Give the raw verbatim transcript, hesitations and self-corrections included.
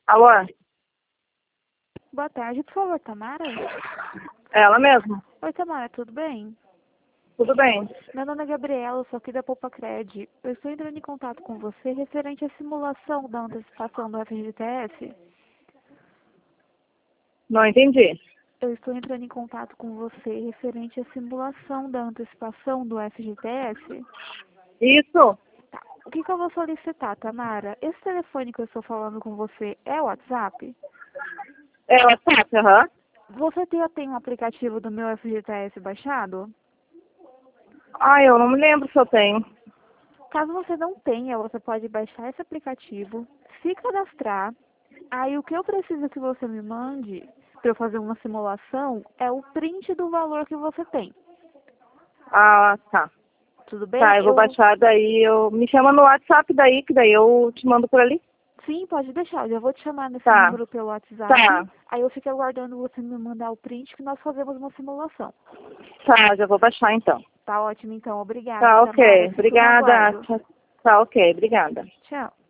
Alô? Boa tarde, por favor, Tamara? Ela mesma. Oi, Tamara, tudo bem? Tudo bem. Meu nome é Gabriela, sou aqui da Poupa Cred. Eu estou entrando em contato com você referente à simulação da antecipação do F G T S. Não entendi. Eu estou entrando em contato com você referente à simulação da antecipação do F G T S. Isso? Tá. O que, que eu vou solicitar, Tamara? Esse telefone que eu estou falando com você é o WhatsApp? É o WhatsApp, aham. Você tem, tem um aplicativo do meu F G T S baixado? Ah, eu não me lembro se eu tenho. Caso você não tenha, você pode baixar esse aplicativo, se cadastrar. Aí o que eu preciso que você me mande para eu fazer uma simulação é o print do valor que você tem. Ah, tá. Tudo bem? Tá, eu vou baixar, daí eu... Me chama no WhatsApp daí, que daí eu te mando por ali. Sim, pode deixar. Eu já vou te chamar nesse Tá. número pelo WhatsApp. Tá. Aí eu fico aguardando você me mandar o print que nós fazemos uma simulação. Tá, já vou baixar então. Tá ótimo, então. Obrigada, Tá, Tamara. ok. Fico no Obrigada. aguardo. Tá, ok. Obrigada. Tchau.